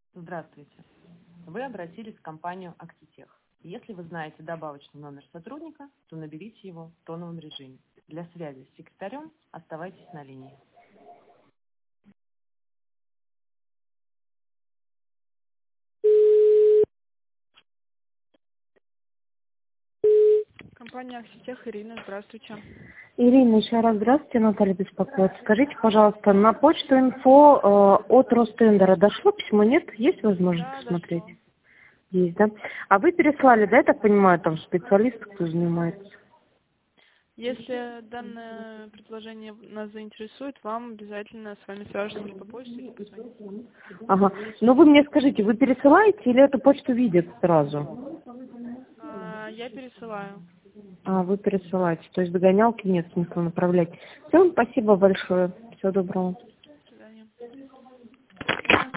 Здравствуйте. Вы обратились в компанию «Актитех». Если вы знаете добавочный номер сотрудника, то наберите его в тоновом режиме. Для связи с секретарем оставайтесь на линии. Компания «Актитех», Ирина, здравствуйте. Ирина, еще раз здравствуйте, Наталья беспокоит. Скажите, пожалуйста, на почту инфо от Ростендера дошло письмо? Нет? Есть возможность Да, посмотреть? дошло. Есть, да? А вы переслали, да, я так понимаю, там специалист, кто занимается? Если данное предложение нас заинтересует, вам обязательно с вами свяжутся или по почте, или позвонить. Ага. Ну вы мне скажите, вы пересылаете или эту почту видят сразу? Я пересылаю. А, вы пересылаете, то есть догонялки нет смысла направлять. Все, спасибо большое. Всего доброго.